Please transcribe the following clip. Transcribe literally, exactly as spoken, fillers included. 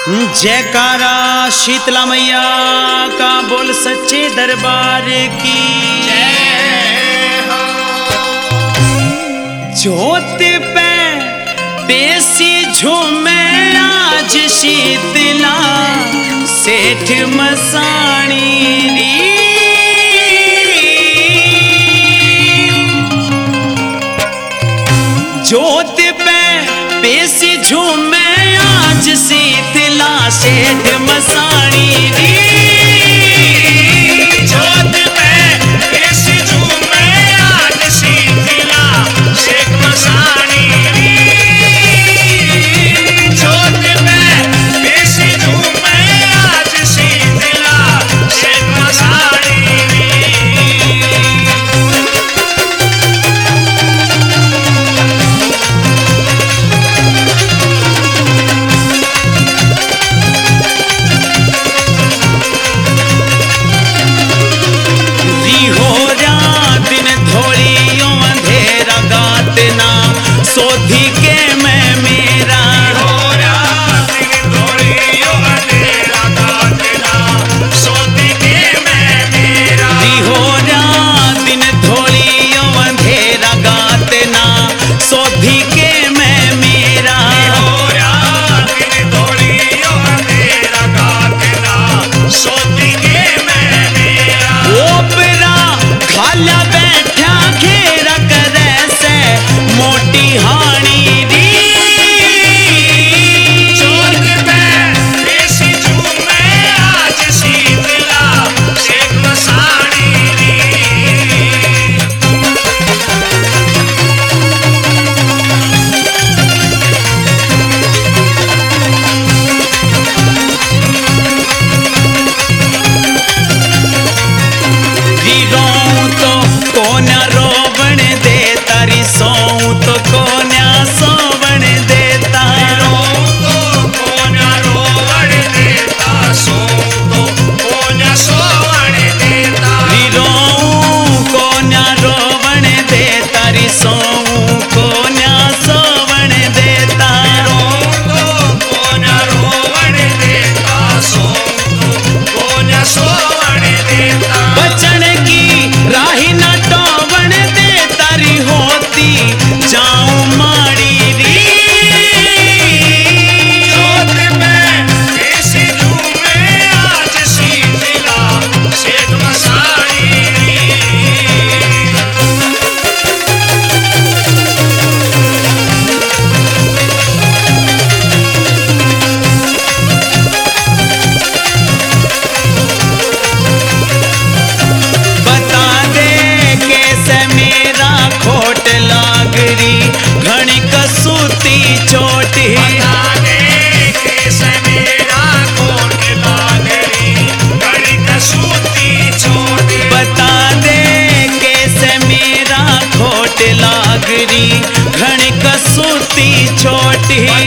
जयकारा शीतला मैया का बोल सच्चे दरबार की जय हो। जोत पे देसी झूमे आज शीतला सेठ मसाणी री। जोत पे देसी झूमे आज शीतला सेठ मसाणी री। जोत पे देसी झूमे आज शीतला सेठ मसाणी री। जोत पे देसी झूमे आज शीतला सेठ मसाणी री। सोधी के मैं मेरा हो रात धोरियो अंधेरा गातना सोधी के मैं मेरा। हो दिन धोलियो अंधेरा गातना सोधी के मैं मेरा। हो रात धोरियो अंधेरा गातना सोधी के मैं मेरा। ओपरा खाला बैठा घेरा करे से मोटी हानी री। जोत पे देसी झूमे आज शीतला सेठ मसाणी री। रोऊं तो कोन्या रोवण दे तारी सोऊं तो कोन्या सोवण देता। रोऊं तो कोन्या रोवण देता सोऊं तो कोन्या सोवण देता। रोऊं कोन्या रोवण दे तारी सोऊं कोन्या सोवण देता। रोऊं तो कोन्या रोवण देता सोऊं तो कोन्या सोवण देता। बचन की राही न टोवण दे तारी होती जाऊं माड़ी री। जोत पे देसी झूमे आज शीतला सेठ मसाणी री। बता दे कैसे मेरा खोट लागरी घणी कसूती चोटी। बता दे कैसे मेरा कोट लागरी घड़ी कसूती चोटी। बता दे कैसे मेरा खोट लागरी घणी कसूती चोटी।